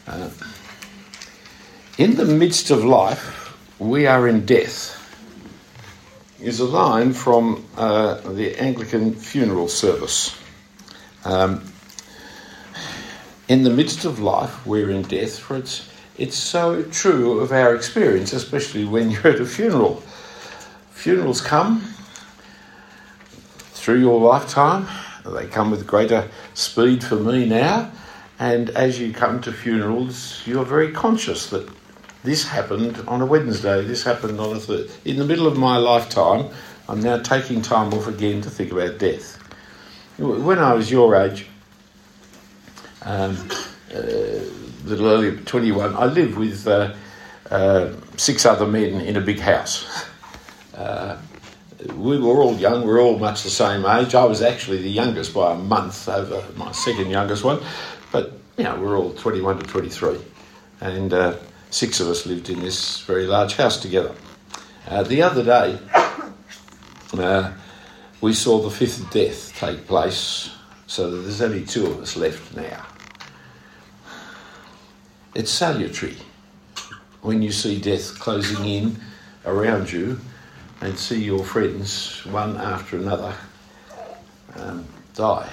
In the midst of life, we are in death, is a line from the Anglican funeral service. In the midst of life, we're in death, for it's so true of our experience, especially when you're at a funeral. Funerals come through your lifetime. They come with greater speed for me now. And as you come to funerals, you're very conscious that this happened on a Wednesday, this happened on a Thursday. In the middle of my lifetime, I'm now taking time off again to think about death. When I was your age, a little earlier, 21, I lived with 6 other men in a big house. We were all young, we were all much the same age. I was actually the youngest by a month over my second youngest one. But, we're all 21 to 23. And 6 of us lived in this very large house together. The other day, we saw the 5th death take place, so that there's only 2 of us left now. It's salutary when you see death closing in around you and see your friends, one after another, die.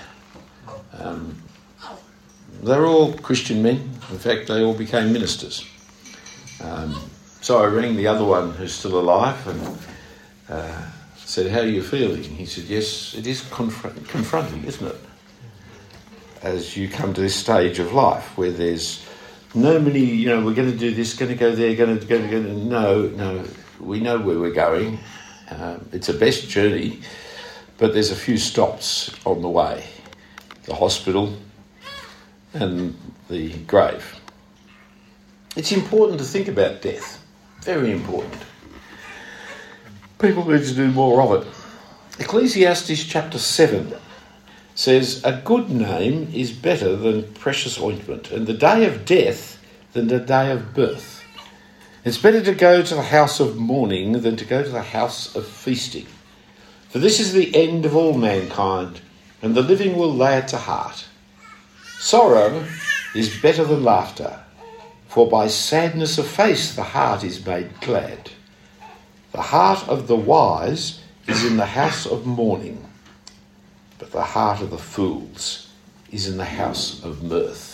They're all Christian men. In fact, they all became ministers. So I rang the other one who's still alive and said, "How are you feeling?" He said, "Yes, it is confronting, isn't it? As you come to this stage of life where there's no many, we're going to do this, going to go there, going to go. No, we know where we're going. It's a best journey, but there's a few stops on the way. The hospital and the grave." It's important to think about death. Very important. People need to do more of it. Ecclesiastes chapter 7 says, "A good name is better than precious ointment, and the day of death than the day of birth. It's better to go to the house of mourning than to go to the house of feasting. For this is the end of all mankind, and the living will lay it to heart. Sorrow is better than laughter, for by sadness of face the heart is made glad. The heart of the wise is in the house of mourning, but the heart of the fools is in the house of mirth."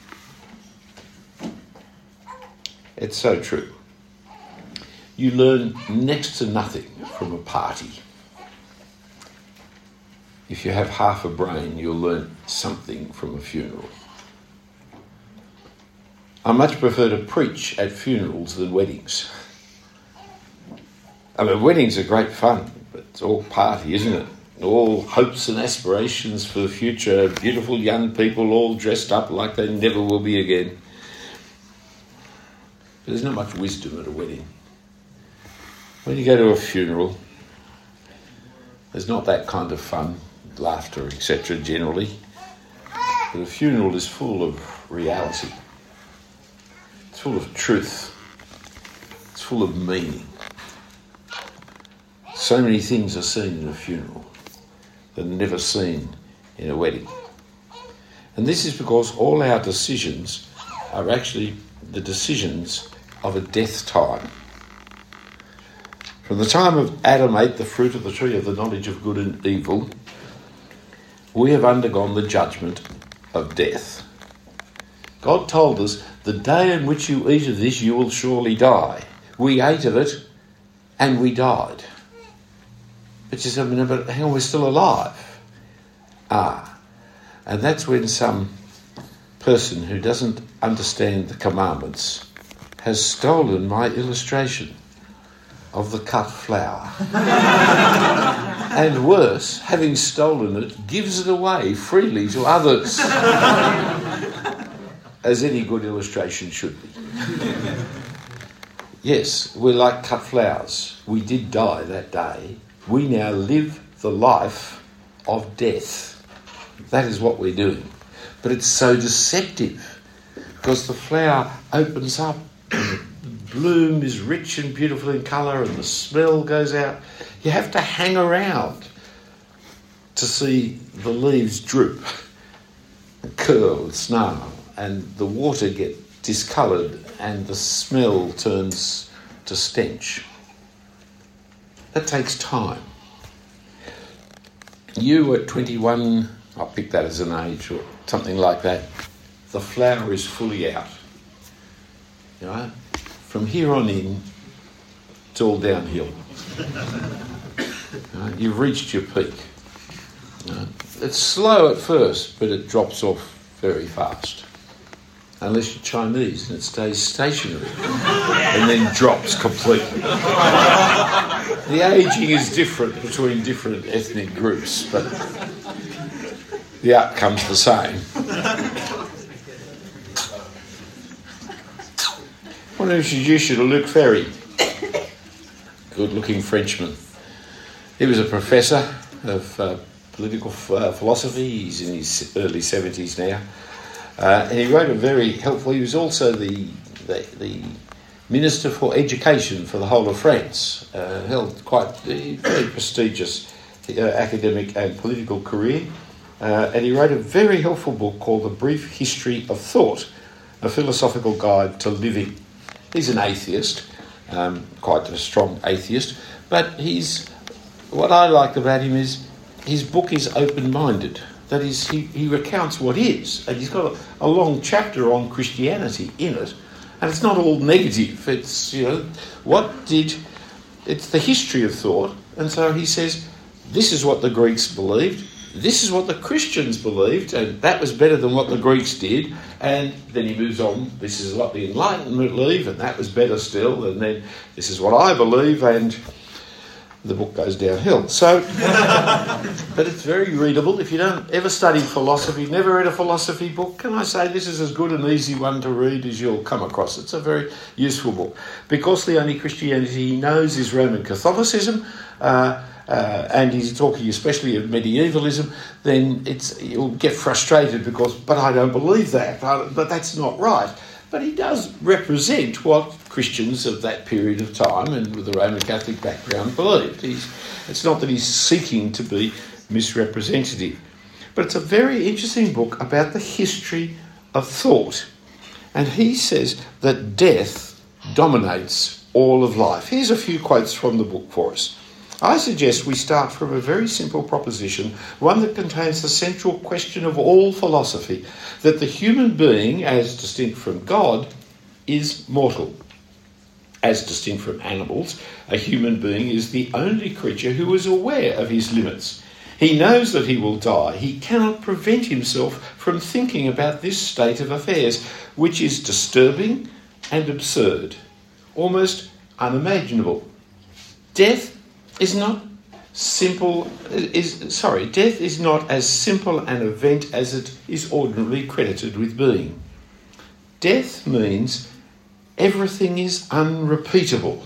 It's so true. You learn next to nothing from a party. If you have half a brain, you'll learn something from a funeral. I much prefer to preach at funerals than weddings. Weddings are great fun, but it's all party, isn't it? All hopes and aspirations for the future, beautiful young people all dressed up like they never will be again. But there's not much wisdom at a wedding. When you go to a funeral, there's not that kind of fun, laughter, etc. generally. But a funeral is full of reality. It's full of truth. It's full of meaning. So many things are seen in a funeral that are never seen in a wedding. And this is because all our decisions are actually the decisions of a death time. From the time of Adam ate the fruit of the tree of the knowledge of good and evil, we have undergone the judgment of death. God told us, "The day in which you eat of this, you will surely die." We ate of it and we died. But you said, "But hang on, we're still alive." And that's when some person who doesn't understand the commandments has stolen my illustration of the cut flower. And worse, having stolen it, gives it away freely to others. As any good illustration should be. Yes, we're like cut flowers. We did die that day. We now live the life of death. That is what we're doing. But it's so deceptive because the flower opens up and the bloom is rich and beautiful in colour and the smell goes out. You have to hang around to see the leaves droop and curl and snarl and the water get discoloured and the smell turns to stench. That takes time. You at 21, I'll pick that as an age or something like that, the flower is fully out. You know, from here on in, it's all downhill. You've reached your peak. It's slow at first, but it drops off very fast. Unless you're Chinese and it stays stationary and then drops completely. The ageing is different between different ethnic groups, but the outcome's the same. I want to introduce you to Luc Ferry, good-looking Frenchman. He was a professor of political philosophy. He's in his early 70s now. And he wrote a very helpful... He was also the Minister for Education for the whole of France. Held quite a very prestigious academic and political career. And he wrote a very helpful book called The Brief History of Thought, a philosophical guide to living. He's an atheist, quite a strong atheist, but what I like about him is his book is open-minded. That is, he recounts what is, and he's got a long chapter on Christianity in it, and it's not all negative. It's, it's the history of thought, and so he says, this is what the Greeks believed, this is what the Christians believed, and that was better than what the Greeks did. And then he moves on, this is what the Enlightenment believe, and that was better still, and then this is what I believe, and the book goes downhill. So, but it's very readable. If you don't ever study philosophy, never read a philosophy book, can I say this is as good an easy one to read as you'll come across. It's a very useful book. Because the only Christianity he knows is Roman Catholicism, and he's talking especially of medievalism, then you'll get frustrated but I don't believe that, but that's not right. But he does represent what Christians of that period of time and with the Roman Catholic background believed. It's not that he's seeking to be misrepresentative. But it's a very interesting book about the history of thought. And he says that death dominates all of life. Here's a few quotes from the book for us. I suggest we start from a very simple proposition, one that contains the central question of all philosophy, that the human being, as distinct from God, is mortal. As distinct from animals, a human being is the only creature who is aware of his limits. He knows that he will die. He cannot prevent himself from thinking about this state of affairs, which is disturbing and absurd, almost unimaginable. Death is not as simple an event as it is ordinarily credited with being. Death means everything is unrepeatable.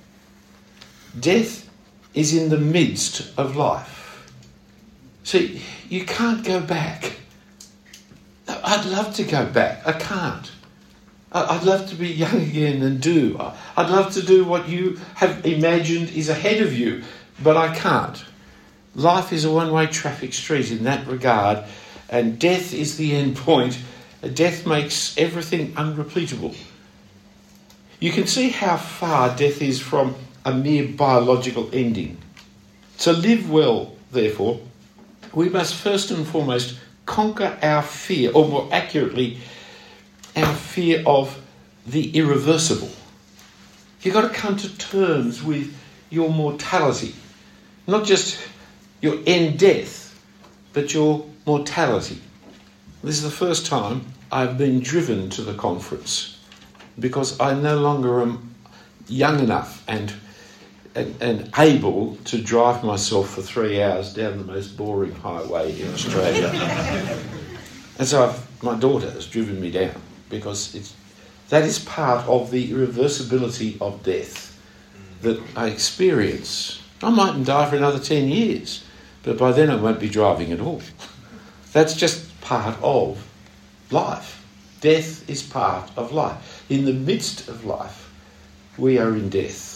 Death is in the midst of life. See, you can't go back. I'd love to go back. I can't. I'd love to be young again and do. I'd love to do what you have imagined is ahead of you, but I can't. Life is a one-way traffic street in that regard, and death is the end point. Death makes everything unrepeatable. You can see how far death is from a mere biological ending. To live well, therefore, we must first and foremost conquer our fear, or more accurately, our fear of the irreversible. You've got to come to terms with your mortality. Not just your end death, but your mortality. This is the first time I've been driven to the conference because I no longer am young enough and able to drive myself for 3 hours down the most boring highway in Australia. And so my daughter has driven me down because that is part of the irreversibility of death that I experience. I mightn't die for another 10 years, but by then I won't be driving at all. That's just part of life. Death is part of life. In the midst of life, we are in death.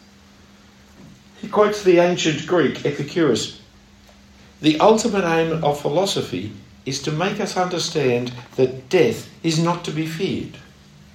He quotes the ancient Greek Epicurus. The ultimate aim of philosophy is to make us understand that death is not to be feared.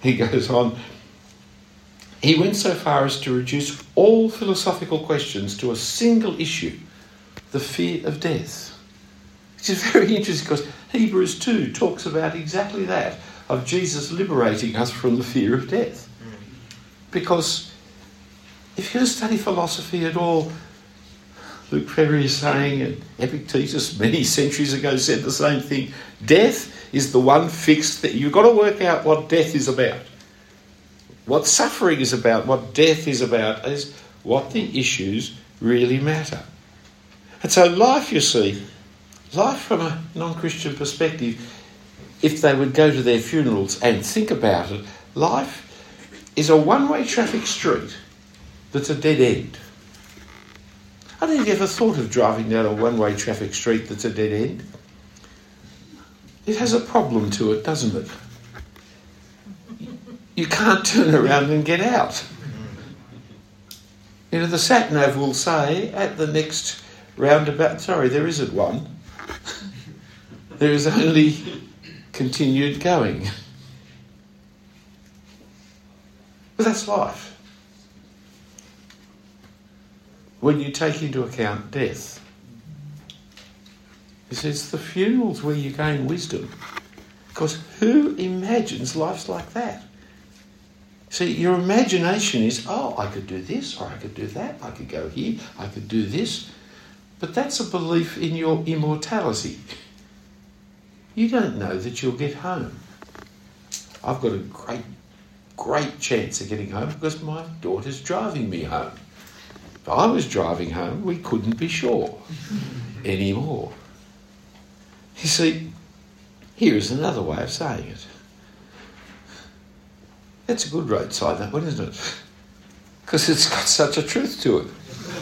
He goes on, he went so far as to reduce all philosophical questions to a single issue, the fear of death. Which is very interesting because Hebrews 2 talks about exactly that, of Jesus liberating us from the fear of death. Because if you're going to study philosophy at all, Luke Ferry is saying, and Epictetus many centuries ago said the same thing, death is the one fixed thing. You've got to work out what death is about. What suffering is about, what death is about, is what the issues really matter. And so life, you see, life from a non-Christian perspective, if they would go to their funerals and think about it, life is a one-way traffic street that's a dead end. I don't think you've ever thought of driving down a one-way traffic street that's a dead end. It has a problem to it, doesn't it? You can't turn around and get out. You know, the sat-nav will say at the next roundabout, sorry, there isn't one. There is only continued going. But that's life. When you take into account death. He says the funeral's where you gain wisdom. Because who imagines life's like that? See, your imagination is, I could do this, or I could do that, I could go here, I could do this. But that's a belief in your immortality. You don't know that you'll get home. I've got a great chance of getting home because my daughter's driving me home. If I was driving home, we couldn't be sure anymore. You see, here is another way of saying it. That's a good roadside, that one, isn't it? Because it's got such a truth to it.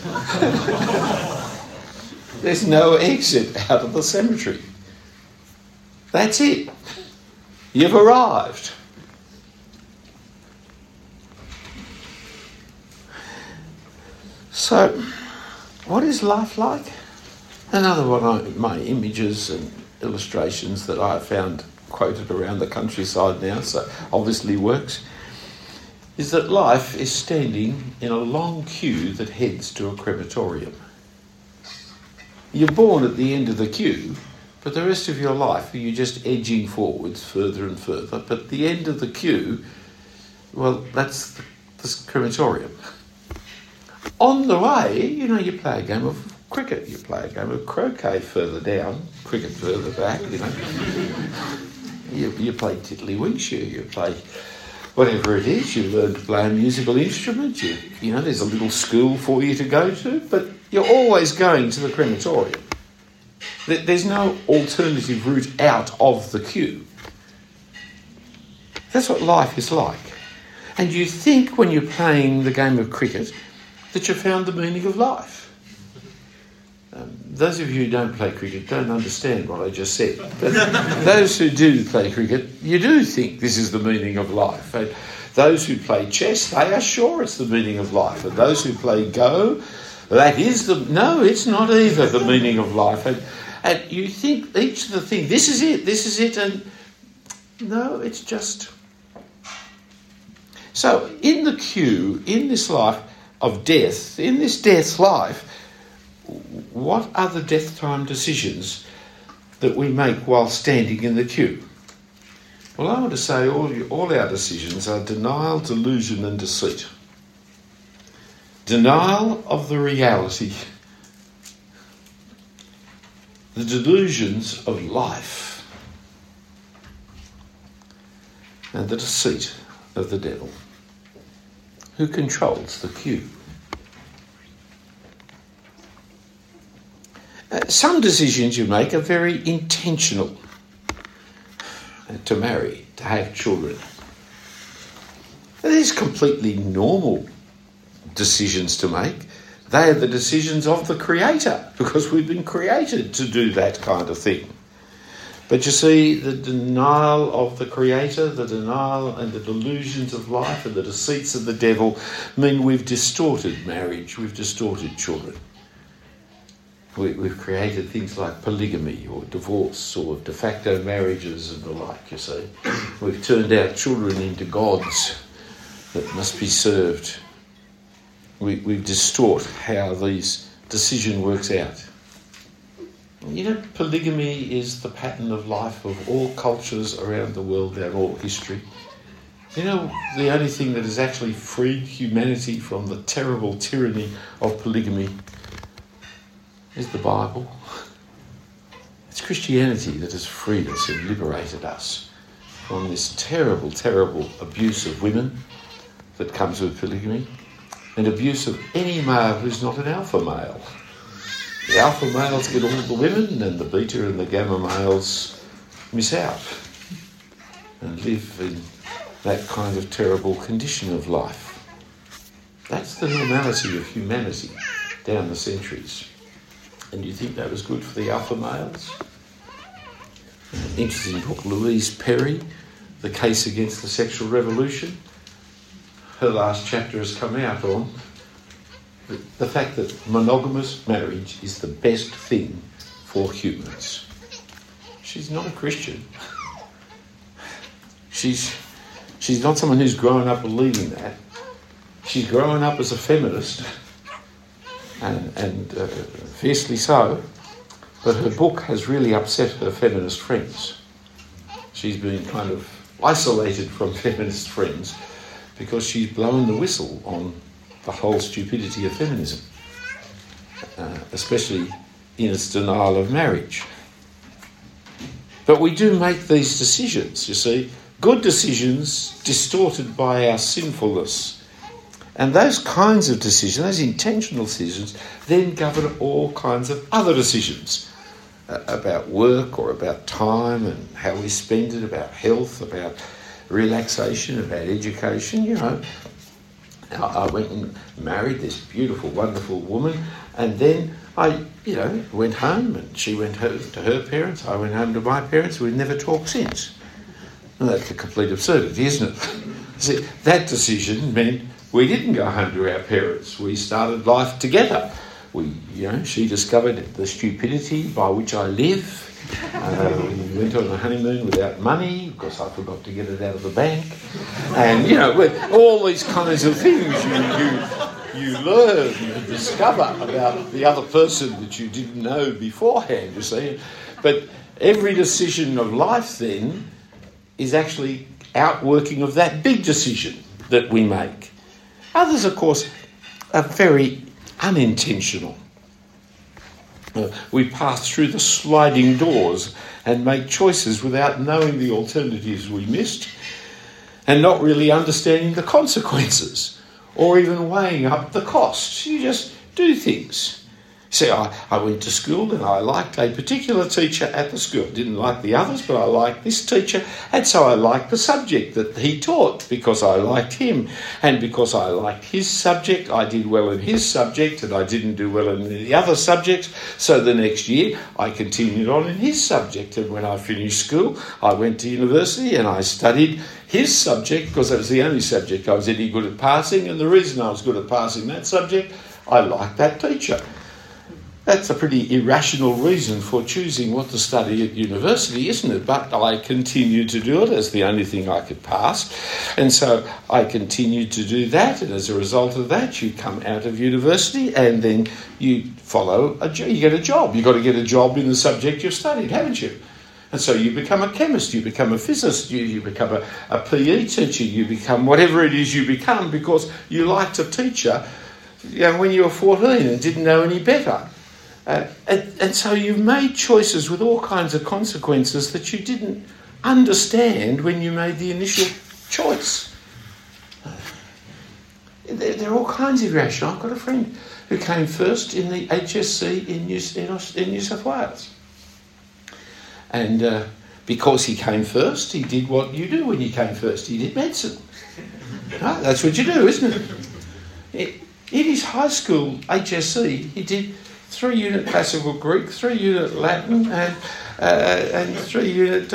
There's no exit out of the cemetery. That's it. You've arrived. So, what is life like? Another one of my images and illustrations that I found quoted around the countryside now, so obviously works, is that life is standing in a long queue that heads to a crematorium. You're born at the end of the queue, but the rest of your life you're just edging forwards further and further. But the end of the queue, well, that's the crematorium. On the way, you play a game of cricket, you play a game of croquet further down, cricket further back, You play tiddlywinks, you play whatever it is, you learn to play a musical instrument, there's a little school for you to go to, but you're always going to the crematorium. There's no alternative route out of the queue. That's what life is like. And you think when you're playing the game of cricket that you found the meaning of life. Those of you who don't play cricket don't understand what I just said. But those who do play cricket, you do think this is the meaning of life. And those who play chess, they are sure it's the meaning of life. And those who play Go, no, it's not either the meaning of life. And you think each of the things, this is it, and no, it's just... So in the queue, in this life of death, in this death life, what are the death time decisions that we make while standing in the queue? Well, I want to say all our decisions are denial, delusion and deceit. Denial of the reality. The delusions of life. And the deceit of the devil, who controls the queue. Some decisions you make are very intentional. To marry, to have children. These are completely normal decisions to make. They are the decisions of the Creator, because we've been created to do that kind of thing. But you see, the denial of the Creator, the denial and the delusions of life and the deceits of the devil mean we've distorted marriage, we've distorted children. We've created things like polygamy or divorce or de facto marriages and the like, you see. We've turned our children into gods that must be served. We've distort how this decision works out. You know, polygamy is the pattern of life of all cultures around the world and all history. You know, the only thing that has actually freed humanity from the terrible tyranny of polygamy is the Bible. It's Christianity that has freed us and liberated us from this terrible, terrible abuse of women that comes with polygamy and abuse of any male who's not an alpha male. The alpha males get all the women and the beta and the gamma males miss out and live in that kind of terrible condition of life. That's the normality of humanity down the centuries. And you think that was good for the alpha males? An interesting book, Louise Perry, The Case Against the Sexual Revolution. Her last chapter has come out on the fact that monogamous marriage is the best thing for humans. She's not a Christian. She's not someone who's grown up believing that. She's grown up as a feminist, and fiercely so, but her book has really upset her feminist friends. She's been kind of isolated from feminist friends because she's blown the whistle on the whole stupidity of feminism, especially in its denial of marriage. But we do make these decisions, you see, good decisions distorted by our sinfulness. And those kinds of decisions, those intentional decisions, then govern all kinds of other decisions about work or about time and how we spend it, about health, about relaxation, about education, you know. I went and married this beautiful, wonderful woman, and then I, went home and she went home to her parents, I went home to my parents. We've never talked since. Well, that's a complete absurdity, isn't it? See, that decision meant we didn't go home to our parents. We started life together. She discovered the stupidity by which I live. We went on a honeymoon without money because I forgot to get it out of the bank. And, all these kinds of things you learn and discover about the other person that you didn't know beforehand, you see. But every decision of life then is actually outworking of that big decision that we make. Others, of course, are very unintentional. We pass through the sliding doors and make choices without knowing the alternatives we missed and not really understanding the consequences or even weighing up the costs. You just do things. See, I went to school and I liked a particular teacher at the school. Didn't like the others, but I liked this teacher. And so I liked the subject that he taught because I liked him. And because I liked his subject, I did well in his subject and I didn't do well in the other subjects. So the next year, I continued on in his subject. And when I finished school, I went to university and I studied his subject because that was the only subject I was any good at passing. And the reason I was good at passing that subject, I liked that teacher. That's a pretty irrational reason for choosing what to study at university, isn't it? But I continued to do it as the only thing I could pass. And so I continued to do that. And as a result of that, you come out of university and then you follow you get a job. You've got to get a job in the subject you've studied, haven't you? And so you become a chemist, you become a physicist, you become a PE teacher, you become whatever it is you become because you liked a teacher when you were 14 and didn't know any better. And so you've made choices with all kinds of consequences that you didn't understand when you made the initial choice. There are all kinds of irrational. I've got a friend who came first in the HSC in New South Wales. And because he came first, he did what you do when you came first. He did medicine. No, that's what you do, isn't it? In his high school HSC, he did 3-unit classical Greek, 3-unit Latin, and 3-unit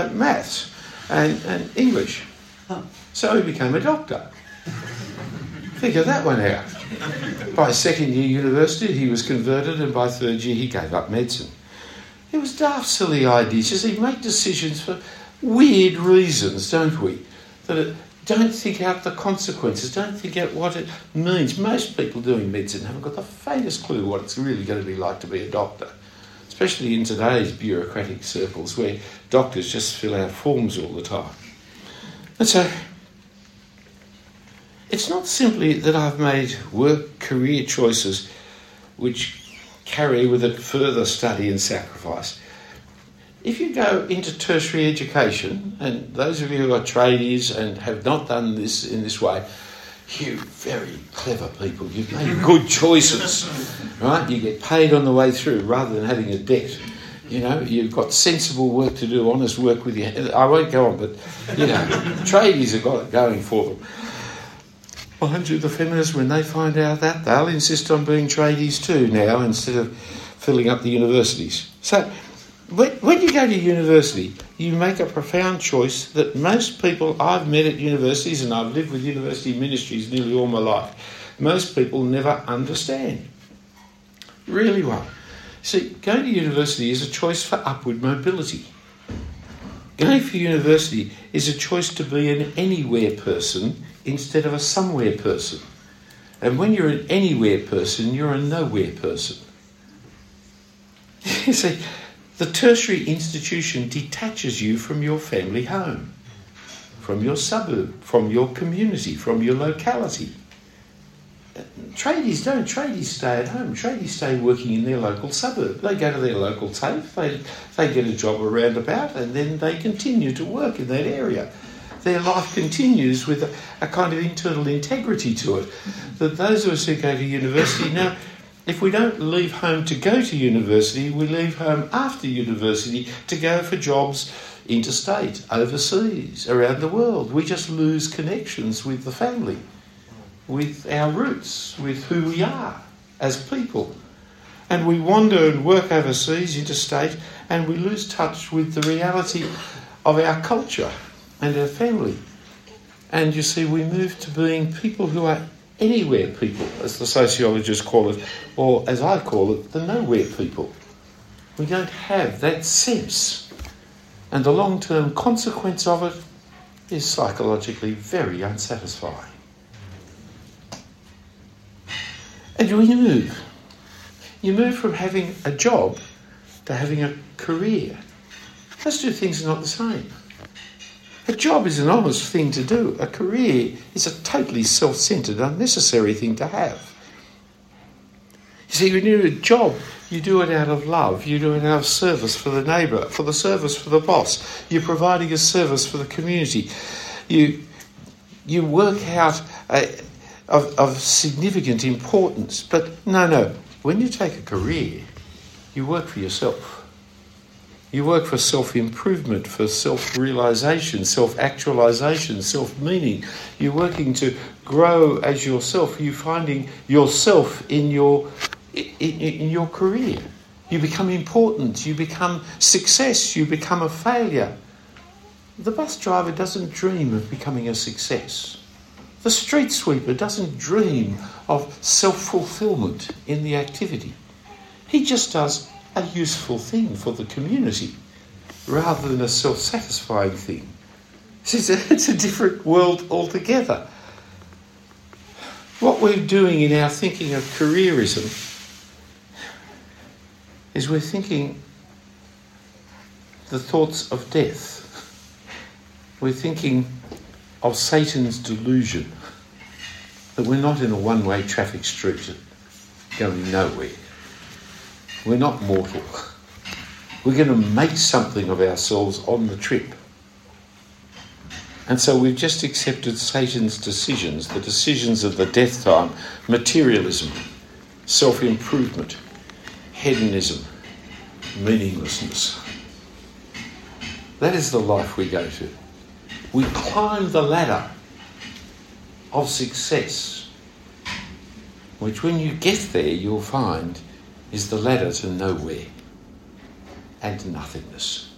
maths and English. So he became a doctor. Figure that one out. By second year university, he was converted, and by third year, he gave up medicine. It was daft, silly ideas. You see, we make decisions for weird reasons, don't we? Don't think out the consequences, don't think out what it means. Most people doing medicine haven't got the faintest clue what it's really going to be like to be a doctor, especially in today's bureaucratic circles where doctors just fill out forms all the time. And so, it's not simply that I've made career choices which carry with it further study and sacrifice. If you go into tertiary education, and those of you who are tradies and have not done this in this way, you very clever people, you've made good choices, right? You get paid on the way through rather than having a debt. You know, you've got sensible work to do, honest work with your... I won't go on, but, you know, tradies have got it going for them. Mind you, the feminists, when they find out that, they'll insist on being tradies too now instead of filling up the universities. So, when you go to university, you make a profound choice that most people I've met at universities, and I've lived with university ministries nearly all my life, most people never understand. Really well. See, going to university is a choice for upward mobility. Going for university is a choice to be an anywhere person instead of a somewhere person. And when you're an anywhere person, you're a nowhere person. You see, the tertiary institution detaches you from your family home, from your suburb, from your community, from your locality. Tradies don't. Tradies stay at home. Tradies stay working in their local suburb. They go to their local TAFE, they get a job around about, and then they continue to work in that area. Their life continues with a kind of internal integrity to it. That those of us who go to university now, if we don't leave home to go to university, we leave home after university to go for jobs interstate, overseas, around the world. We just lose connections with the family, with our roots, with who we are as people. And we wander and work overseas, interstate, and we lose touch with the reality of our culture and our family. And you see, we move to being people who are anywhere people, as the sociologists call it, or as I call it, the nowhere people. We don't have that sense. And the long-term consequence of it is psychologically very unsatisfying. And you move. You move from having a job to having a career. Those two things are not the same. A job is an honest thing to do. A career is a totally self-centred, unnecessary thing to have. You see, when you do a job, you do it out of love. You do it out of service for the neighbour, for the service for the boss. You're providing a service for the community. You work out of significant importance. But no. When you take a career, you work for yourself. You work for self-improvement, for self-realisation, self-actualisation, self-meaning. You're working to grow as yourself. You're finding yourself in your career. You become important. You become success. You become a failure. The bus driver doesn't dream of becoming a success. The street sweeper doesn't dream of self-fulfilment in the activity. He just does a useful thing for the community rather than a self-satisfying thing. It's a different world altogether. What we're doing in our thinking of careerism is we're thinking the thoughts of death. We're thinking of Satan's delusion that we're not in a one-way traffic street going nowhere. We're not mortal. We're going to make something of ourselves on the trip. And so we've just accepted Satan's decisions, the decisions of the death time, materialism, self-improvement, hedonism, meaninglessness. That is the life we go to. We climb the ladder of success, which when you get there you'll find is the ladder to nowhere and nothingness.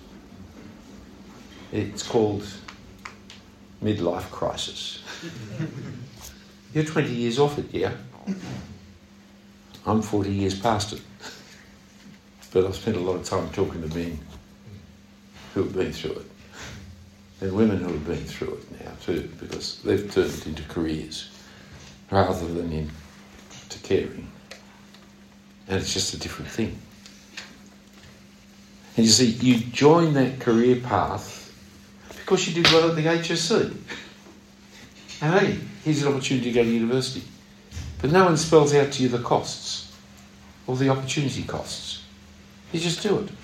It's called midlife crisis. You're 20 years off it, yeah? I'm 40 years past it. But I've spent a lot of time talking to men who have been through it. And women who have been through it now too, because they've turned it into careers rather than into caring. And it's just a different thing. And you see, you join that career path because you did well at the HSC. And hey, here's an opportunity to go to university. But no one spells out to you the costs or the opportunity costs. You just do it.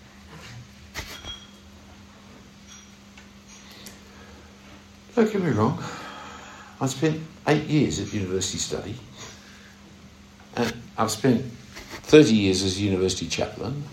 Don't get me wrong. I spent 8 years at university study. And I've spent 30 years as a university chaplain.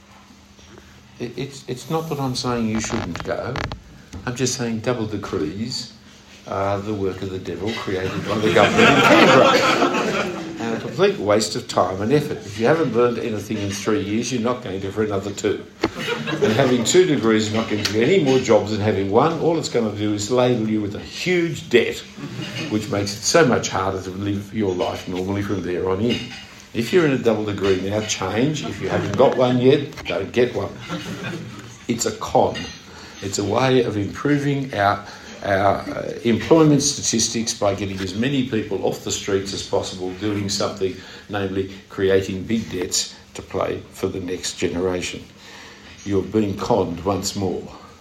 It's not that I'm saying you shouldn't go. I'm just saying double degrees are the work of the devil created by the government in Canberra. And a complete waste of time and effort. If you haven't learned anything in 3 years, you're not going to for another 2. And having 2 degrees is not going to get any more jobs than having 1. All it's going to do is label you with a huge debt, which makes it so much harder to live your life normally from there on in. If you're in a double degree now, change. If you haven't got one yet, don't get one. It's a con. It's a way of improving our employment statistics by getting as many people off the streets as possible doing something, namely creating big debts to play for the next generation. You're being conned once more.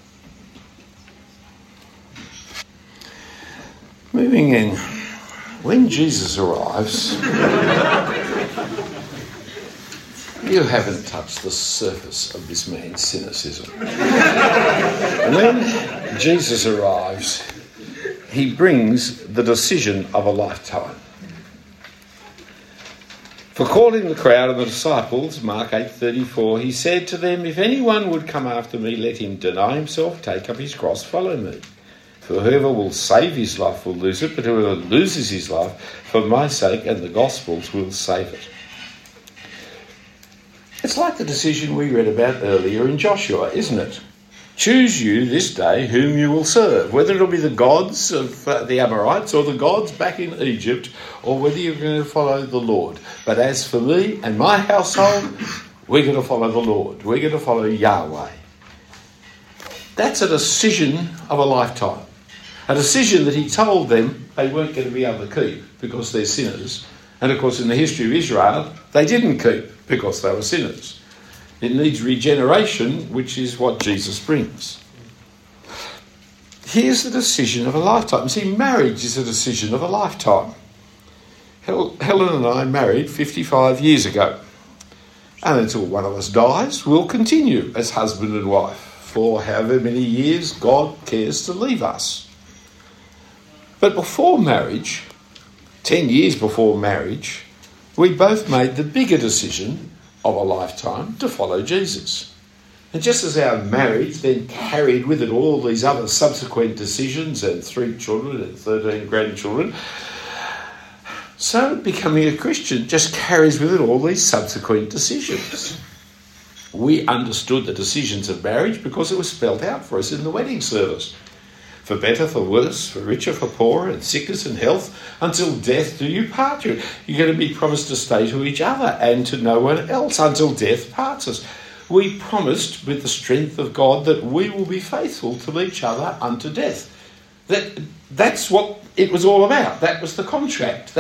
Moving in, when Jesus arrives, you haven't touched the surface of this man's cynicism. When Jesus arrives, he brings the decision of a lifetime. For calling the crowd and the disciples, Mark 8:34, he said to them, "If anyone would come after me, let him deny himself, take up his cross, follow me. For whoever will save his life will lose it, but whoever loses his life for my sake and the gospel's will save it." It's like the decision we read about earlier in Joshua, isn't it? Choose you this day whom you will serve, whether it'll be the gods of the Amorites or the gods back in Egypt, or whether you're going to follow the Lord. But as for me and my household, we're going to follow the Lord. We're going to follow Yahweh. That's a decision of a lifetime. A decision that he told them they weren't going to be able to keep because they're sinners. And of course, in the history of Israel, they didn't keep because they were sinners. It needs regeneration, which is what Jesus brings. Here's the decision of a lifetime. See, marriage is a decision of a lifetime. Helen and I married 55 years ago. And until one of us dies, we'll continue as husband and wife for however many years God cares to leave us. But before marriage, 10 years before marriage, we both made the bigger decision of a lifetime to follow Jesus. And just as our marriage then carried with it all these other subsequent decisions and 3 children and 13 grandchildren, so becoming a Christian just carries with it all these subsequent decisions. We understood the decisions of marriage because it was spelled out for us in the wedding service. For better, for worse, for richer, for poorer, and sickness and health, until death do you part you. You're going to be promised to stay to each other and to no one else until death parts us. We promised with the strength of God that we will be faithful to each other unto death. That's what it was all about. That was the contract.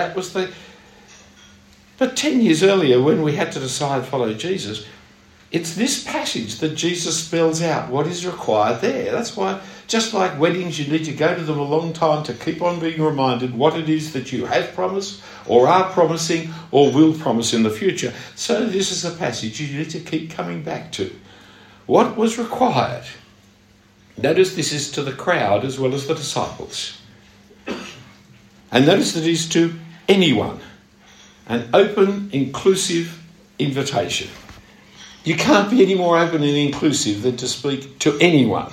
But 10 years earlier, when we had to decide to follow Jesus, it's this passage that Jesus spells out what is required there. That's why, just like weddings, you need to go to them a long time to keep on being reminded what it is that you have promised or are promising or will promise in the future. So this is a passage you need to keep coming back to. What was required? Notice this is to the crowd as well as the disciples. And notice that it is to anyone. An open, inclusive invitation. You can't be any more open and inclusive than to speak to anyone.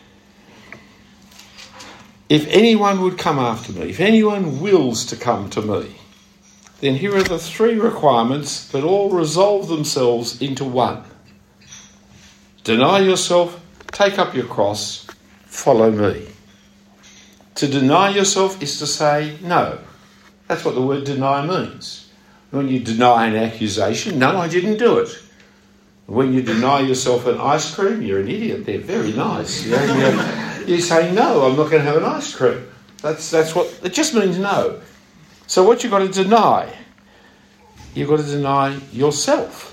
If anyone would come after me, if anyone wills to come to me, then here are the 3 requirements that all resolve themselves into one. Deny yourself, take up your cross, follow me. To deny yourself is to say, no, That's what the word deny means. When you deny an accusation, no, I didn't do it. When you deny yourself an ice cream, you're an idiot. They're very nice. You say, no, I'm not going to have an ice cream. That's what it just means, no. So what you've got to deny? You've got to deny yourself.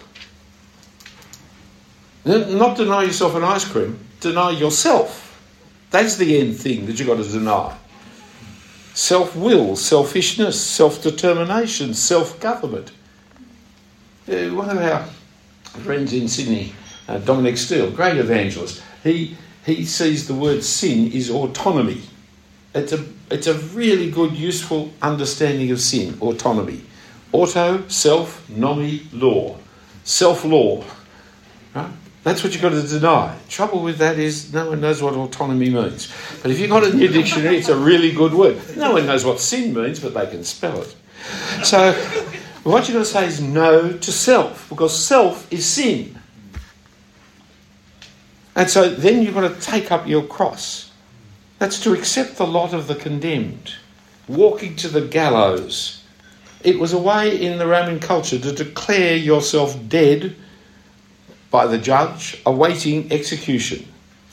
Not deny yourself an ice cream, deny yourself. That's the end thing that you've got to deny. Self-will, selfishness, self-determination, self-government. One of our friends in Sydney, Dominic Steele, great evangelist, he sees the word sin is autonomy. It's a really good, useful understanding of sin, autonomy. Auto, self, nomi, law. Self-law. Right? That's what you've got to deny. Trouble with that is no one knows what autonomy means. But if you've got it in your dictionary, it's a really good word. No one knows what sin means, but they can spell it. So what you've got to say is no to self, because self is sin. And so then you've got to take up your cross. That's to accept the lot of the condemned, walking to the gallows. It was a way in the Roman culture to declare yourself dead by the judge, awaiting execution.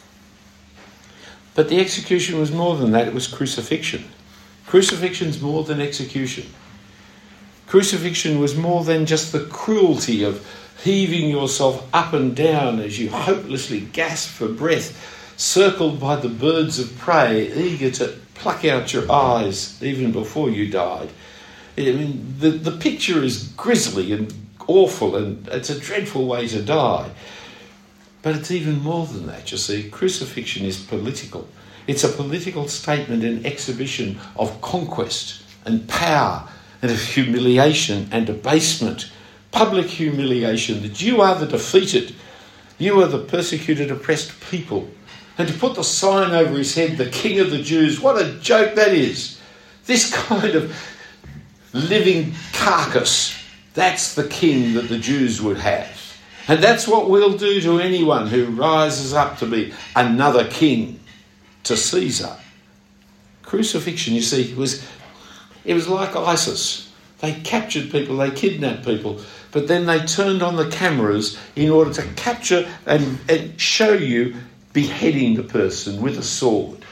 But the execution was more than that, it was crucifixion. Crucifixion's more than execution. Crucifixion was more than just the cruelty of heaving yourself up and down as you hopelessly gasp for breath, circled by the birds of prey, eager to pluck out your eyes even before you died. I mean, the picture is grisly and awful, and it's a dreadful way to die. But it's even more than that, you see. Crucifixion is political. It's a political statement and exhibition of conquest and power and of humiliation and abasement. Public humiliation, that you are the defeated. You are the persecuted, oppressed people. And to put the sign over his head, the King of the Jews, what a joke that is. This kind of living carcass, that's the king that the Jews would have. And that's what we'll do to anyone who rises up to be another king to Caesar. Crucifixion, you see, it was like ISIS. They captured people, they kidnapped people, but then they turned on the cameras in order to capture and show you beheading the person with a sword.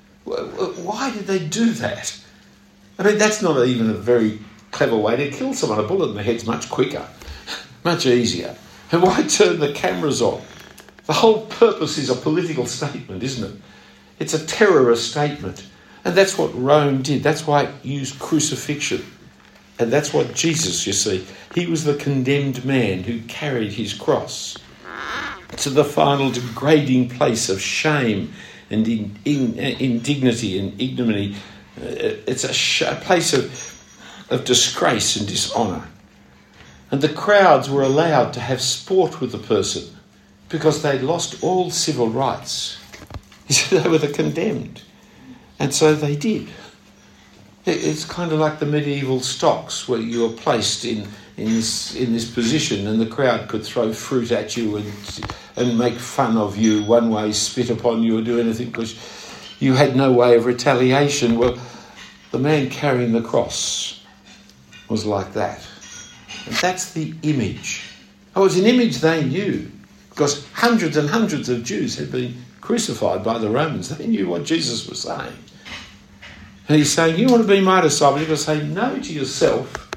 Why did they do that? I mean, that's not even a very clever way to kill someone. A bullet in the head's much quicker, much easier. And why turn the cameras on? The whole purpose is a political statement, isn't it? It's a terrorist statement. And that's what Rome did. That's why it used crucifixion. And that's what Jesus, you see, he was the condemned man who carried his cross to the final degrading place of shame and indignity and ignominy. It's a place of disgrace and dishonour. And the crowds were allowed to have sport with the person because they'd lost all civil rights. They were the condemned. And so they did. It's kind of like the medieval stocks where you were placed in this position and the crowd could throw fruit at you and make fun of you one way, spit upon you or do anything because you had no way of retaliation. Well, the man carrying the cross was like that. And that's the image. Oh, it's an image they knew because hundreds and hundreds of Jews had been crucified by the Romans. They knew what Jesus was saying. And he's saying, you want to be my disciple? You've got to say no to yourself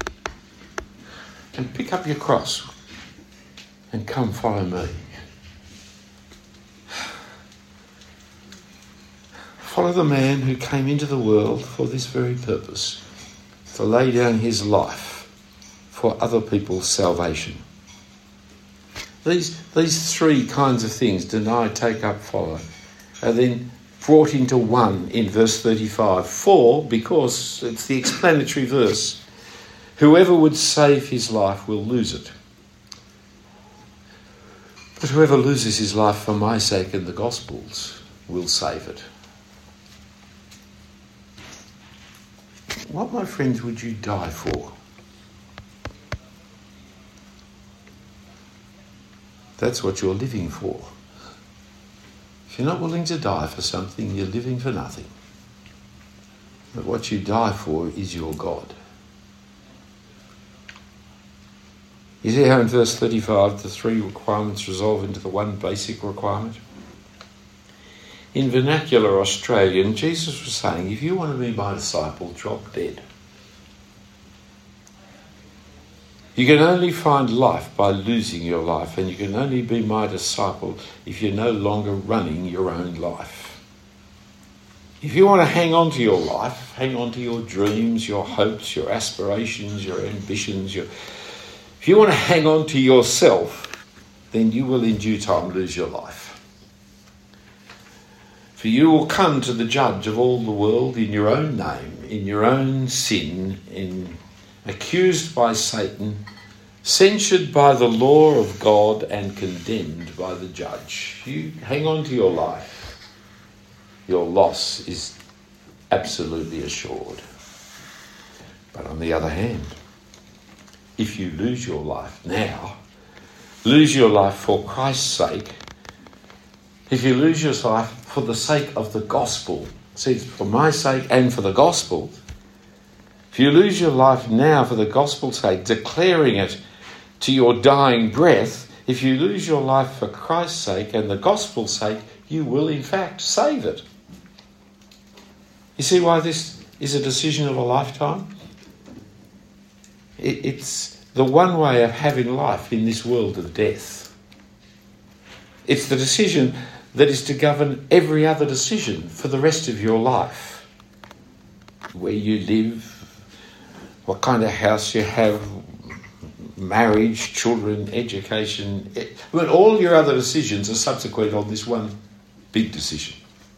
and pick up your cross and come follow me. Follow the man who came into the world for this very purpose, to lay down his life for other people's salvation. These three kinds of things, deny, take up, follow, are then brought into one in verse 35. For, because it's the explanatory verse, whoever would save his life will lose it. But whoever loses his life for my sake and the gospel's will save it. What, my friends, would you die for? That's what you're living for. If you're not willing to die for something, you're living for nothing. But what you die for is your God. You see how in verse 35 the three requirements resolve into the one basic requirement? In vernacular Australian, Jesus was saying, if you want to be my disciple, drop dead. You can only find life by losing your life, and you can only be my disciple if you're no longer running your own life. If you want to hang on to your life, hang on to your dreams, your hopes, your aspirations, your ambitions, if you want to hang on to yourself, then you will in due time lose your life. For you will come to the judge of all the world in your own name, in your own sin, accused by Satan, censured by the law of God, and condemned by the judge. You hang on to your life, your loss is absolutely assured. But on the other hand, if you lose your life now, lose your life for Christ's sake, if you lose your life for the sake of the gospel, see, for my sake and for the gospel, if you lose your life now for the gospel's sake, declaring it to your dying breath, if you lose your life for Christ's sake and the gospel's sake, you will in fact save it. You see why this is a decision of a lifetime? It's the one way of having life in this world of death. It's the decision that is to govern every other decision for the rest of your life. Where you live, what kind of house you have, marriage, children, education. But all your other decisions are subsequent on this one big decision.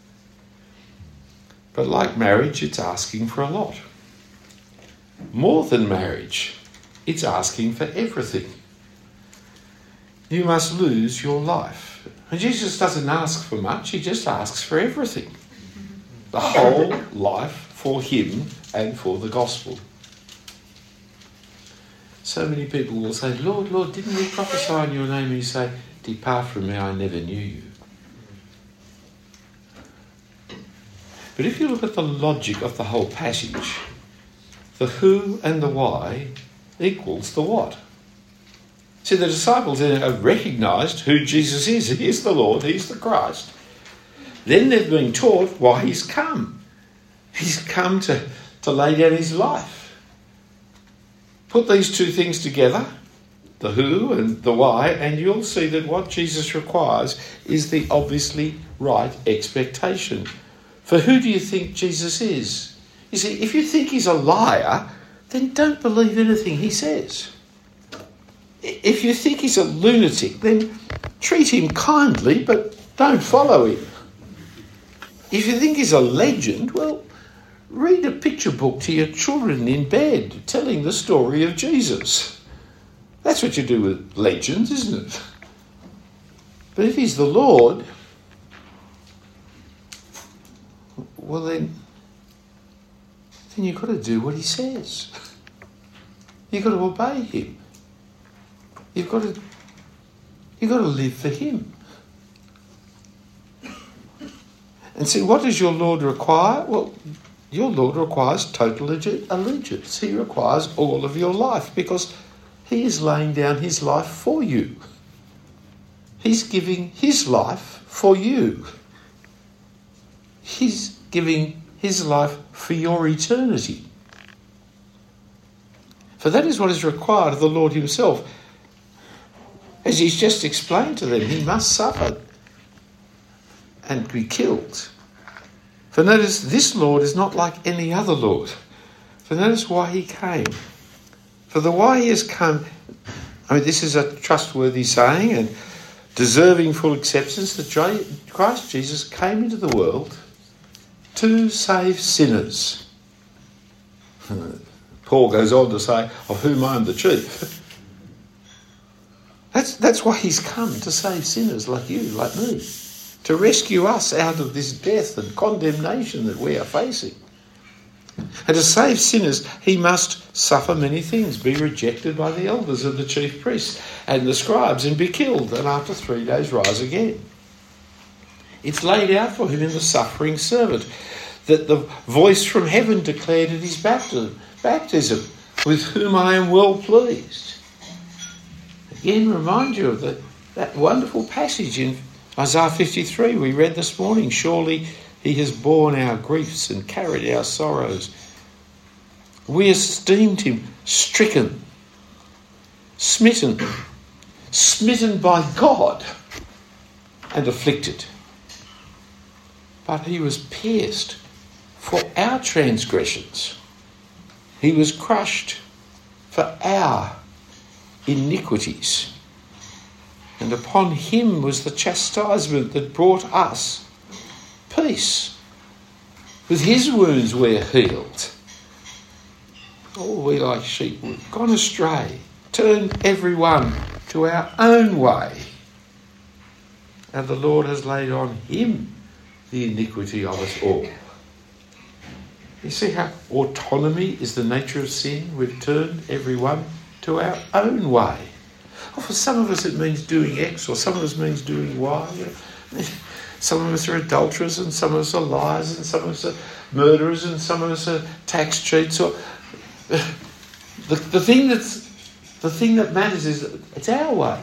But like marriage, it's asking for a lot. More than marriage, it's asking for everything. You must lose your life. And Jesus doesn't ask for much, he just asks for everything. The whole life for him and for the gospel. So many people will say, Lord, Lord, didn't we prophesy in your name? And you say, depart from me, I never knew you. But if you look at the logic of the whole passage, the who and the why equals the what. See, the disciples have recognised who Jesus is. He is the Lord, he's the Christ. Then they've been taught why he's come. He's come to lay down his life. Put these two things together, the who and the why, and you'll see that what Jesus requires is the obviously right expectation. For who do you think Jesus is? You see, if you think he's a liar, then don't believe anything he says. If you think he's a lunatic, then treat him kindly, but don't follow him. If you think he's a legend, well, read a picture book to your children in bed, telling the story of Jesus. That's what you do with legends, isn't it? But if he's the Lord, well then you've got to do what he says. You've got to obey him. You've got to live for him. And see, what does your Lord require? Well, your Lord requires total allegiance. He requires all of your life because he is laying down his life for you. He's giving his life for you. He's giving his life for your eternity. For that is what is required of the Lord himself. As he's just explained to them, he must suffer and be killed. For notice, this Lord is not like any other Lord. For notice why he came. For the why he has come, this is a trustworthy saying and deserving full acceptance that Christ Jesus came into the world to save sinners. Paul goes on to say, of whom I am the chief. That's why he's come, to save sinners like you, like me. To rescue us out of this death and condemnation that we are facing. And to save sinners, he must suffer many things, be rejected by the elders and the chief priests and the scribes, and be killed, and after 3 days rise again. It's laid out for him in the suffering servant that the voice from heaven declared at his baptism, with whom I am well pleased. again remind you of that wonderful passage in Isaiah 53 we read this morning. Surely he has borne our griefs and carried our sorrows. We esteemed him stricken, smitten by God and afflicted. But he was pierced for our transgressions. He was crushed for our iniquities. And upon him was the chastisement that brought us peace. With his wounds we're healed. All we like sheep, we've gone astray, turned everyone to our own way. And the Lord has laid on him the iniquity of us all. You see how autonomy is the nature of sin? We've turned everyone to our own way. Well, for some of us it means doing X, or some of us means doing Y. Some of us are adulterers, and some of us are liars, and some of us are murderers, and some of us are tax cheats. Or the thing that matters is that it's our way.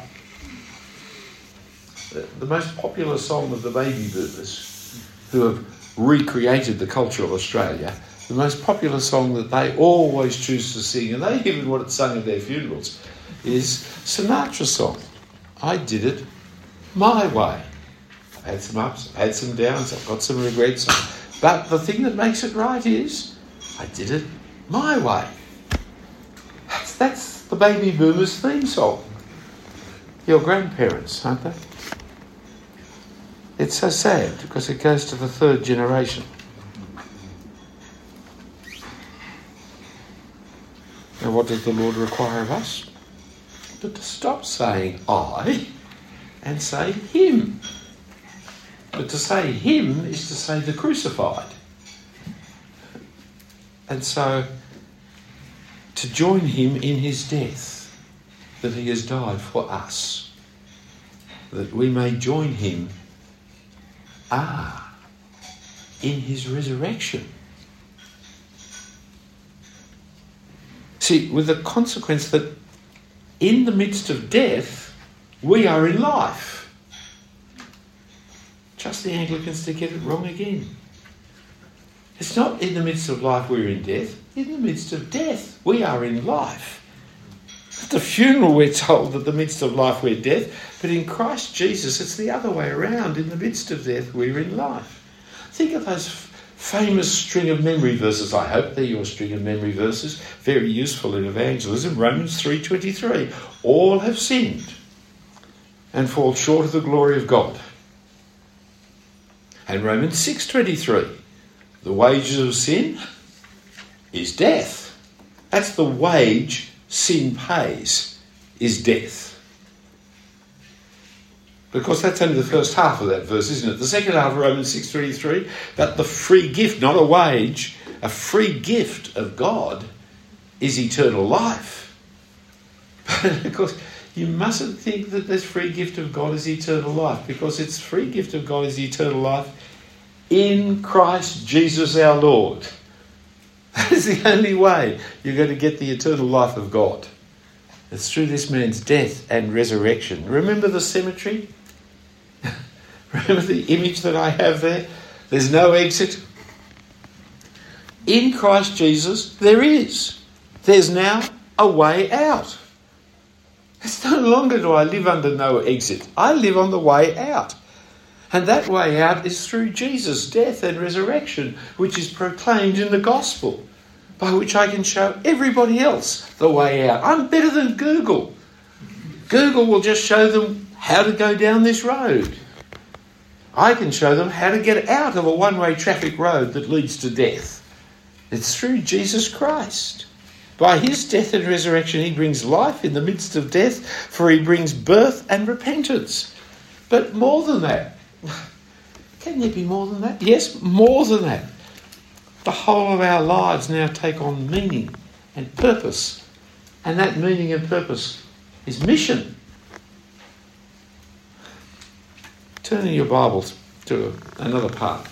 The most popular song of the baby boomers, who have recreated the culture of Australia, the most popular song that they always choose to sing, and they even want it sung at their funerals, is Sinatra's song. I did it my way. I've had some ups, I've had some downs, I've got some regrets. But the thing that makes it right is, I did it my way. That's the baby boomers' theme song. Your grandparents, aren't they? It's so sad because it goes to the third generation. And what does the Lord require of us? But to stop saying I and say him. But to say him is to say the crucified. And so to join him in his death, that he has died for us, that we may join him in his resurrection. See, with the consequence that in the midst of death, we are in life. Just the Anglicans to get it wrong again. It's not in the midst of life we're in death. In the midst of death, we are in life. At the funeral, we're told that in the midst of life we're death, but in Christ Jesus, it's the other way around. In the midst of death, we're in life. Think of those famous string of memory verses. I hope they're your string of memory verses. Very useful in evangelism. Romans 3:23. All have sinned and fall short of the glory of God. And Romans 6:23. The wages of sin is death. That's the wage sin pays, is death. Because that's only the first half of that verse, isn't it? The second half of Romans 6:23, that the free gift, not a wage, a free gift of God is eternal life. But of course, you mustn't think that this free gift of God is eternal life, because its free gift of God is eternal life in Christ Jesus our Lord. That is the only way you're going to get the eternal life of God. It's through this man's death and resurrection. Remember the cemetery? Remember the image that I have there? There's no exit. In Christ Jesus, there is. There's now a way out. It's no longer do I live under no exit. I live on the way out. And that way out is through Jesus' death and resurrection, which is proclaimed in the gospel, by which I can show everybody else the way out. I'm better than Google. Google will just show them how to go down this road. I can show them how to get out of a one-way traffic road that leads to death. It's through Jesus Christ. By his death and resurrection, he brings life in the midst of death, for he brings birth and repentance. But more than that, can there be more than that? Yes, more than that. The whole of our lives now take on meaning and purpose. And that meaning and purpose is mission. Turn in your Bibles to another part.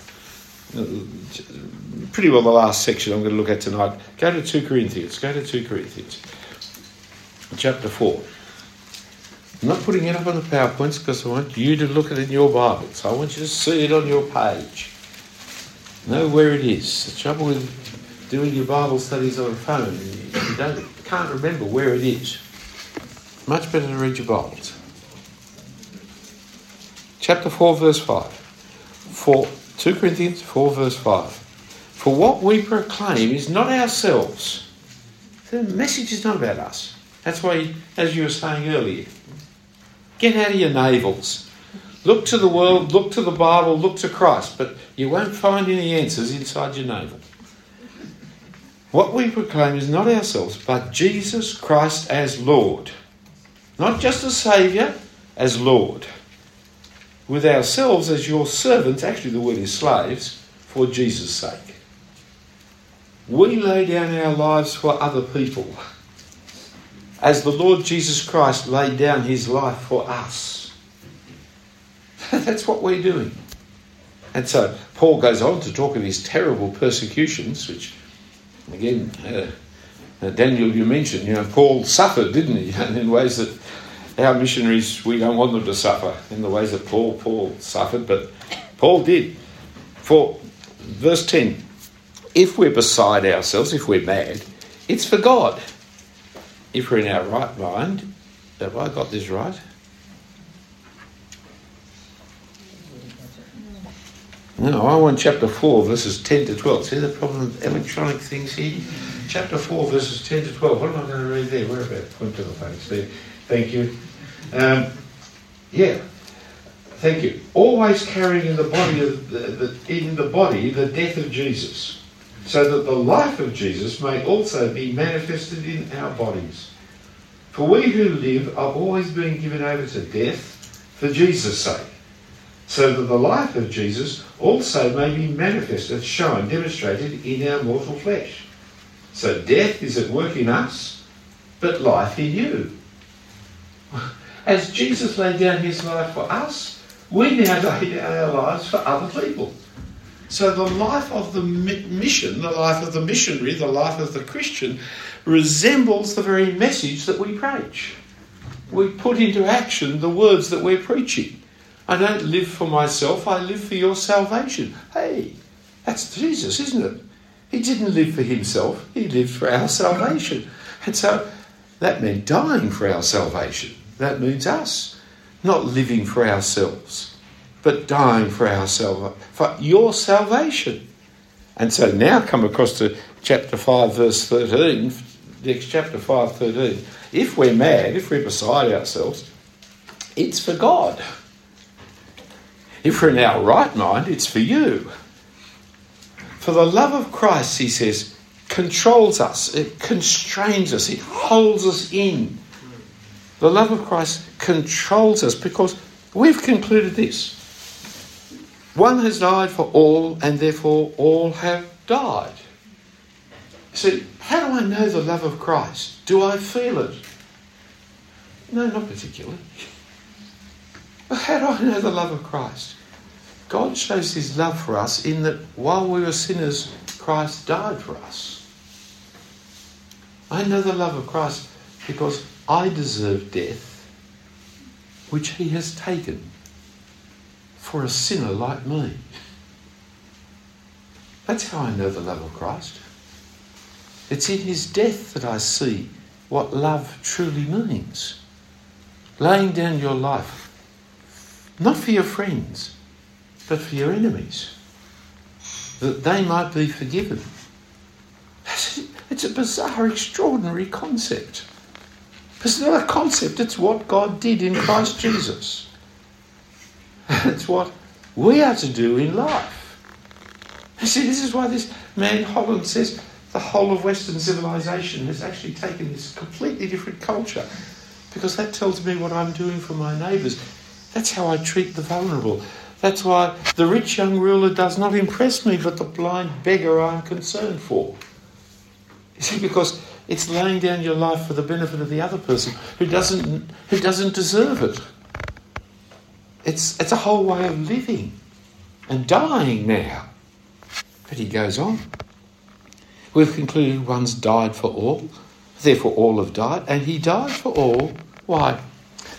Pretty well the last section I'm going to look at tonight. Go to 2 Corinthians. Go to 2 Corinthians. Chapter 4. I'm not putting it up on the PowerPoints because I want you to look at it in your Bibles. I want you to see it on your page. Know where it is. The trouble with doing your Bible studies on a phone, you can't remember where it is. Much better to read your Bibles. Chapter 4, verse 5. 2 Corinthians 4, verse 5. For what we proclaim is not ourselves. The message is not about us. That's why, as you were saying earlier, get out of your navels. Look to the world, look to the Bible, look to Christ, but you won't find any answers inside your navel. What we proclaim is not ourselves, but Jesus Christ as Lord. Not just as Saviour, as Lord. With ourselves as your servants, actually the word is slaves, for Jesus' sake. We lay down our lives for other people, as the Lord Jesus Christ laid down his life for us. That's what we're doing. And so Paul goes on to talk of his terrible persecutions, which, again, Daniel, you mentioned, Paul suffered, didn't he? And in ways that our missionaries, we don't want them to suffer in the ways that Paul suffered, but Paul did. For verse 10, if we're beside ourselves, if we're mad, it's for God. If we're in our right mind, have I got this right? No, I want chapter 4, verses 10 to 12. See the problem with electronic things here? Chapter 4, verses 10 to 12. What am I going to read there? Where about? Point to the page there. Thank you. Thank you. Always carrying in the body the death of Jesus, so that the life of Jesus may also be manifested in our bodies. For we who live are always being given over to death for Jesus' sake, so that the life of Jesus also may be manifested, shown, demonstrated in our mortal flesh. So death is at work in us, but life in you. As Jesus laid down his life for us, we now lay down our lives for other people. So the life of the mission, the life of the missionary, the life of the Christian resembles the very message that we preach. We put into action the words that we're preaching. I don't live for myself, I live for your salvation. Hey, that's Jesus, isn't it? He didn't live for himself, he lived for our salvation. And so that meant dying for our salvation. That means us not living for ourselves, but dying for for your salvation. And so now come across to chapter 5, verse 13, next chapter 5, 13. If we're mad, if we're beside ourselves, it's for God. If we're in our right mind, it's for you. For the love of Christ, he says, controls us, it constrains us, it holds us in. The love of Christ controls us because we've concluded this. One has died for all, and therefore all have died. So, how do I know the love of Christ? Do I feel it? No, not particularly. But how do I know the love of Christ? God shows his love for us in that while we were sinners, Christ died for us. I know the love of Christ because I deserve death, which he has taken for a sinner like me. That's how I know the love of Christ. It's in his death that I see what love truly means. Laying down your life, not for your friends, but for your enemies, that they might be forgiven. It's a bizarre, extraordinary concept. It's not a concept, it's what God did in Christ Jesus. It's what we are to do in life. You see, this is why this man Holland says the whole of Western civilization has actually taken this completely different culture, because that tells me what I'm doing for my neighbours. That's how I treat the vulnerable. That's why the rich young ruler does not impress me, but the blind beggar I'm concerned for. You see, because it's laying down your life for the benefit of the other person who doesn't deserve it. It's a whole way of living and dying now. But he goes on. We've concluded one's died for all, therefore all have died, and he died for all. Why?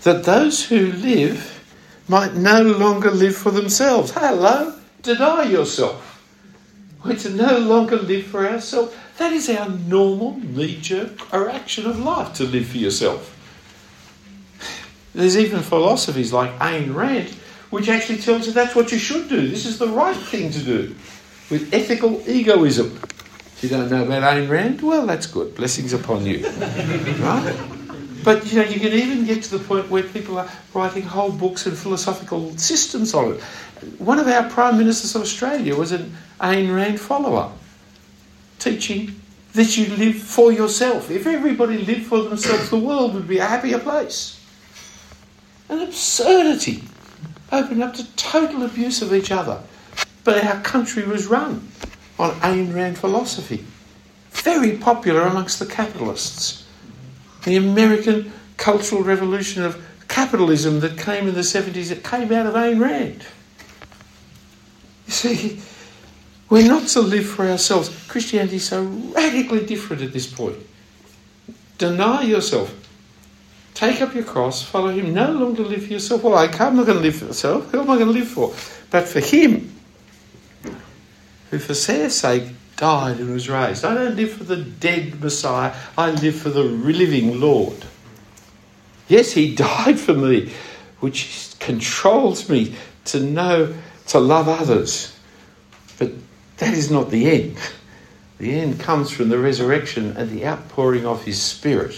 that those who live might no longer live for themselves. Hello, deny yourself. We're to no longer live for ourselves. That is our normal knee-jerk action of life, to live for yourself. There's even philosophies like Ayn Rand, which actually tells you that's what you should do. This is the right thing to do, with ethical egoism. If you don't know about Ayn Rand, well, that's good. Blessings upon you. Right? But, you can even get to the point where people are writing whole books and philosophical systems on it. One of our Prime Ministers of Australia was an Ayn Rand follower, teaching that you live for yourself. If everybody lived for themselves, the world would be a happier place. An absurdity. Opened up to total abuse of each other. But our country was run on Ayn Rand philosophy. Very popular amongst the capitalists. The American Cultural Revolution of capitalism that came in the 70s, it came out of Ayn Rand. You see, we're not to live for ourselves. Christianity is so radically different at this point. Deny yourself. Take up your cross, follow him. No longer live for yourself. Well, I'm not going to live for myself. Who am I going to live for? But for him, who for their sake died and was raised. I don't live for the dead Messiah. I live for the living Lord. Yes, he died for me, which controls me to know, to love others. But that is not the end. The end comes from the resurrection and the outpouring of his Spirit.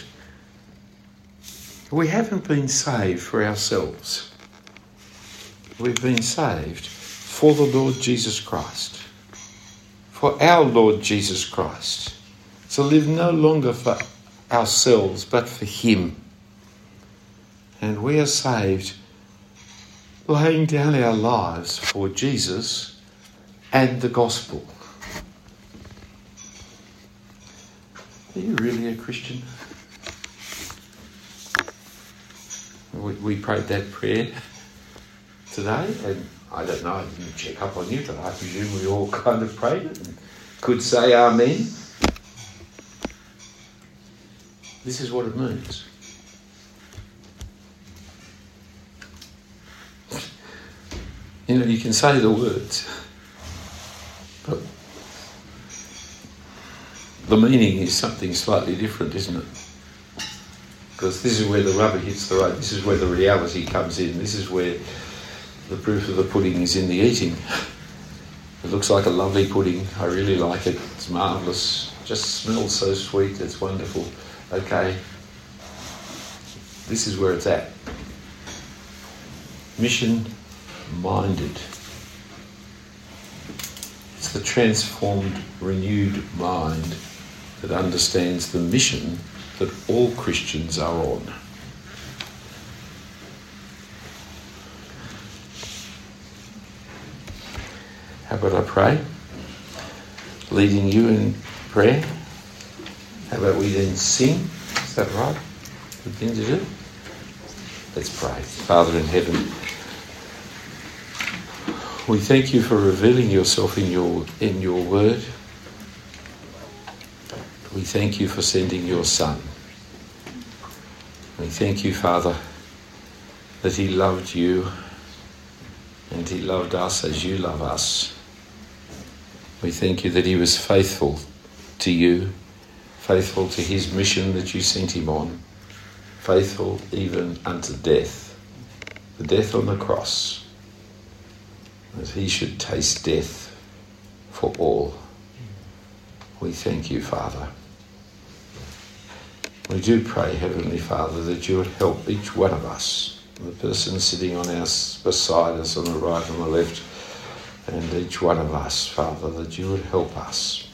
We haven't been saved for ourselves. We've been saved for the Lord Jesus Christ. For our Lord Jesus Christ. To live no longer for ourselves, but for him. And we are saved laying down our lives for Jesus and the gospel. Are you really a Christian? We prayed that prayer today, and I don't know, I didn't check up on you, but I presume we all kind of prayed it and could say amen. This is what it means. You can say the words, but the meaning is something slightly different, isn't it? Because this is where the rubber hits the road. This is where the reality comes in. This is where the proof of the pudding is in the eating. It looks like a lovely pudding. I really like it. It's marvellous. Just smells so sweet. It's wonderful. Okay. This is where it's at. Mission-minded. It's the transformed, renewed mind that understands the mission that all Christians are on. How about I pray? Leading you in prayer. How about we then sing? Is that right? Good thing to do? Let's pray. Father in heaven, we thank you for revealing yourself in your word. We thank you for sending your Son. We thank you, Father, that he loved you and he loved us as you love us. We thank you that he was faithful to you, faithful to his mission that you sent him on, faithful even unto death, the death on the cross, that he should taste death for all. We thank you, Father. We do pray, Heavenly Father, that you would help each one of us, the person sitting on our beside us on the right and the left, and each one of us, Father, that you would help us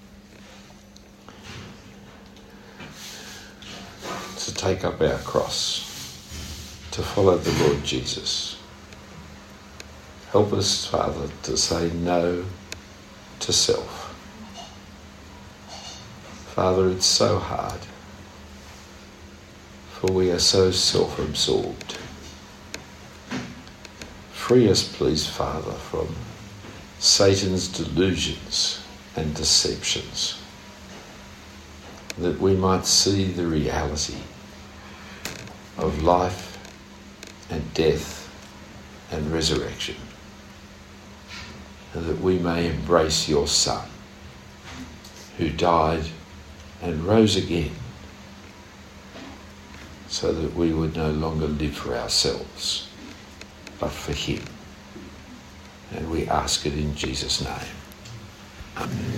to take up our cross, to follow the Lord Jesus. Help us, Father, to say no to self. Father, it's so hard, for we are so self-absorbed. Free us, please, Father, from Satan's delusions and deceptions, that we might see the reality of life and death and resurrection, and that we may embrace your Son, who died and rose again, so that we would no longer live for ourselves, but for him. And we ask it in Jesus' name. Amen.